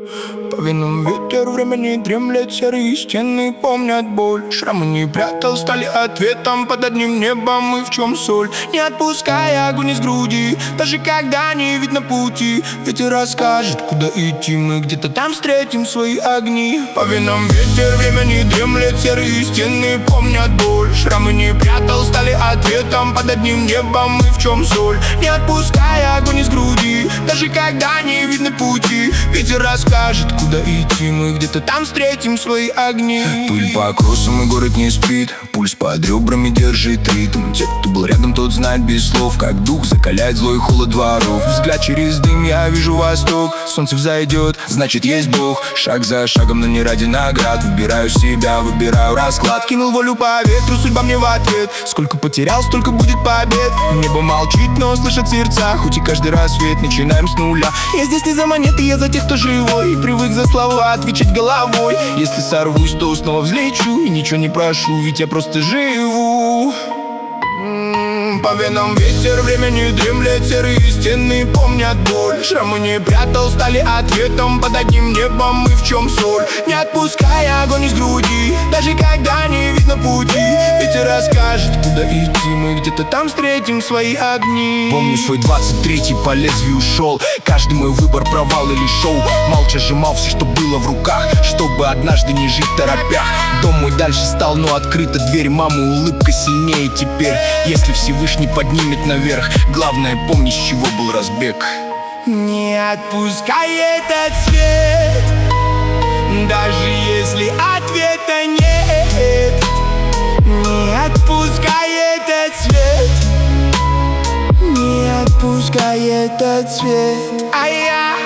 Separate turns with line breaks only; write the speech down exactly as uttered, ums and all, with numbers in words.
По венам ветер времени дремлет, серые стены помнят боль. Шрамы не прятал, стали ответом под одним небом. И в чем соль? Не отпуская огонь из груди, даже когда не видно пути. Ветер расскажет, куда идти, мы где-то там встретим свои огни. По венам ветер времени дремлет, серые стены помнят боль. Шрамы не прятал, стали ответом под одним небом. И в чем соль? Не отпуская огонь из груди, даже когда не видно пути. Ветер расскажет, куда идти, мы где-то там встретим свои огни. Пыль по кроссам и город не спит, пульс под ребрами держит ритм. Те, кто был рядом, тот знает без слов, как дух закаляет злой холод дворов. Взгляд через дым, я вижу восток. Солнце взойдет, значит есть Бог. Шаг за шагом, но не ради наград. Выбираю себя, выбираю расклад. Кинул волю по ветру, судьба мне в ответ. Сколько потерял, столько будет побед. Небо молчит, но слышит сердца, хоть и каждый рассвет начинаем с нуля. Я здесь не за монеты, я за тех, кто живой. И привык за слова отвечать головой. Если сорвусь, то снова взлечу. И ничего не прошу, ведь я просто живу. По венам ветер времени дремлет, серые стены помнят боль. Шрамы не прятал, стали ответом под одним небом. И в чем соль? Не отпуская огонь из груди, даже когда не видно пути. Ветер расскажет, куда идти, мы где-то там встретим свои огни. Помню свой двадцать третий, по лезвию шел. Каждый мой выбор провал или шоу. Молча сжимал все, что было в руках, чтобы однажды не жить в торопях. Дом мой дальше стал, но открыта дверь. Мамы улыбка сильнее теперь. Если Всевышний поднимет наверх, главное помни, с чего был разбег. Не отпускай этот свет, даже если ответа нет. Не отпускай этот свет, не отпускай этот свет. А я